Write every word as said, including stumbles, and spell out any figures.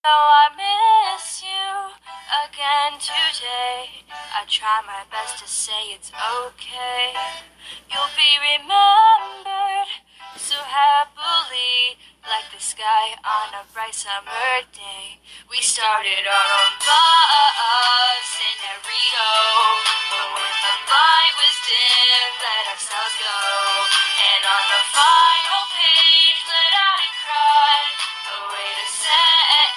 I miss you again today. I try my best to say it's okay. You'll be remembered so happily, like the sky on a bright summer day. We started our own bus in Rio, but when the light was dim, let ourselves go.